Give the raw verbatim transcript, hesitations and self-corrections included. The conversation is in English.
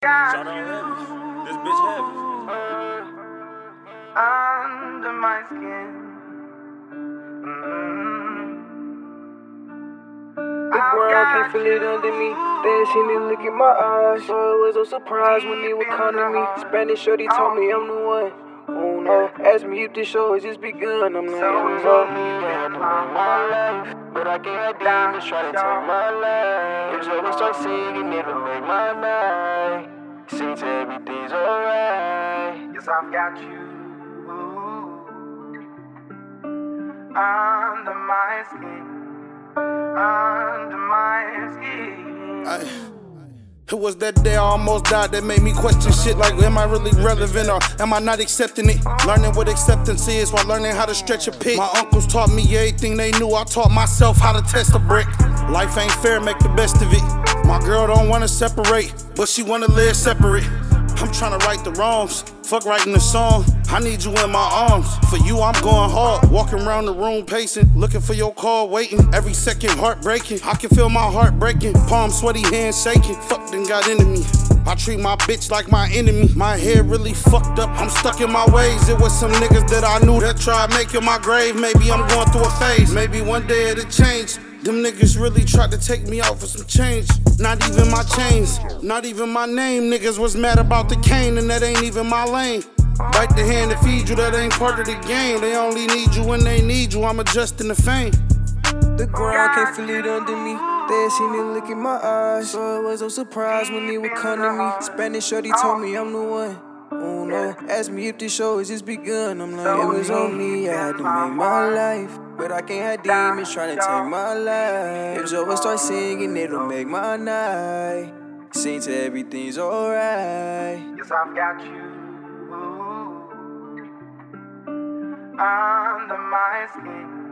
Shout out heavy. This bitch heavy. Under my skin. Mm-hmm. The ground can't feel it under me. They seen me look in my eyes, so it was no surprise when they would come to me. Spanish shorty told me I'm the one. Oh no, ask me if this show has just begun. I'm like, So it was it's all on me. me, I had to man. make my life, but I can't have demons try to take my life. If someone start singing, it'll make my night. Sing to everything's alright. Yes, I've got you under my skin. Under my skin. I, it was that day I almost died that made me question shit like, am I really relevant or am I not accepting it? Learning what acceptance is while learning how to stretch a pig. My uncles taught me everything they knew. I taught myself how to test a brick. Life ain't fair, make the best of it. My girl don't wanna separate, but she wanna live separate. I'm tryna right the wrongs, fuck writing a song. I need you in my arms, for you I'm going hard. Walking around the room pacing, looking for your call, waiting. Every second heartbreaking, I can feel my heart breaking. Palm sweaty, hands shaking, fuck done got into me. I treat my bitch like my enemy. My head really fucked up, I'm stuck in my ways. It was some niggas that I knew that tried making my grave. Maybe I'm going through a phase, maybe one day it'll change. Them niggas really tried to take me out for some change. Not even my chains, not even my name. Niggas was mad about the cane and that ain't even my lane. Bite the hand that feed you, that ain't part of the game. They only need you when they need you, I'm adjusting the fame. The ground can't feel it under me. They seen me look in my eyes, so it was no surprise when they would come to me. Spanish shorty told me I'm the one. Oh no, ask me if this show has just begun. I'm like, it was on me, I had to make my life, but I can't have demons trying to take my life. If Joe start singing, it'll make my night. Sing to everything's alright. Yes, I've got you under my skin.